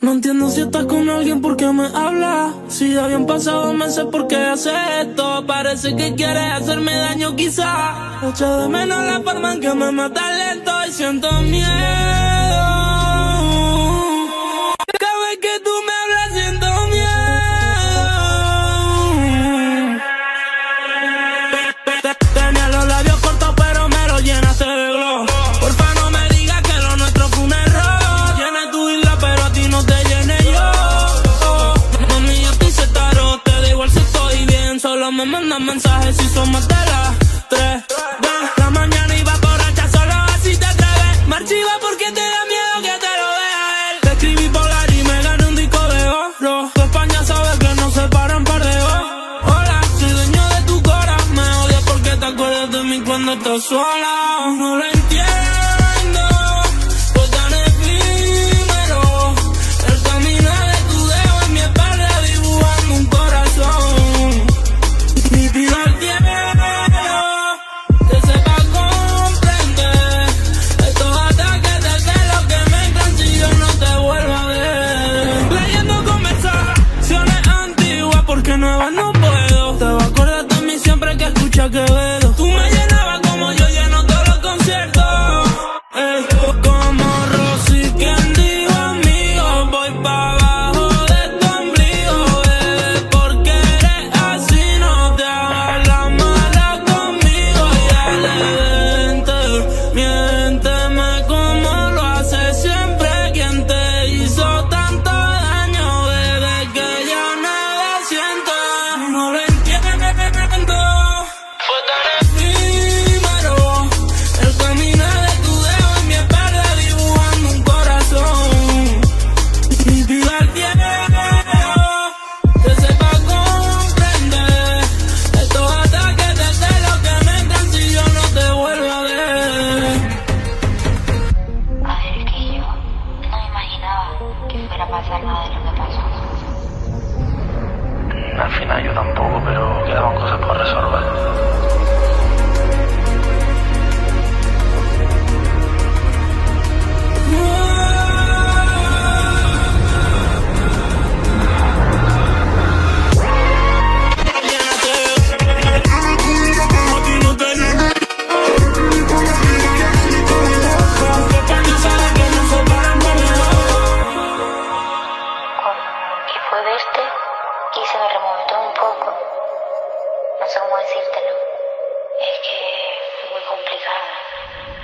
No entiendo si estás con alguien, ¿por qué me hablas? Si ya habían pasado meses, ¿por qué haces esto? Parece que quieres hacerme daño quizá. Echo de menos la forma en que me matas lento y siento miedo. Cada vez que tú me hablas siento miedo. Tenía los labios cortos pero me los llenaste de glow. Porfa no me digas que lo nuestro fue un error. Llené tu isla pero a ti no te llené yo. Mami, yo estoy setaro, te da igual si estoy bien. Solo me mandan mensajes si son más de las 3 de la mañana y va borracha, solo así te atreves. Me archiva porque te da miedo que te lo vea él. Te escribí polar y me gané un disco de oro. Tu España sabe que no se paran par de ojos. Hola, soy dueño de tu cora. Me odias porque te acuerdas de mí cuando estás sola. No lo entiendo, fue tan efímero. El caminar de tu dedo en mi espalda dibujando un corazón. Y pido al cielo que sepa comprender estos ataques de celos que me entran si yo no te vuelvo a ver. Leyendo conversaciones antiguas porque nuevas no puedo. Te vas a acordar de mí siempre que escuchas Quevedo. Tú me llenabas como yo lleno todos los conciertos. Como Rosy, quien dijo amigo, voy pa' abajo de tu ombligo, bebé, porque eres así, no te hagas la mala conmigo. Y dale, miénteme como lo haces siempre. Quien te hizo tanto daño, bebé, que ya nada siento. No lo entiendo, fue tan efímero. El caminar de tu dedo en mi espalda dibujando un corazón. Y pido al cielo que sepa comprender estos ataques de celos que me entran si yo no te vuelvo a ver. A ver, es que yo no me imaginaba que fuera a pasar nada de lo que pasó. Al final yo tampoco, pero quedaban cosas por resolver. Y fue de y se me remontó un poco. No sé cómo decírtelo. Es que fue muy complicado.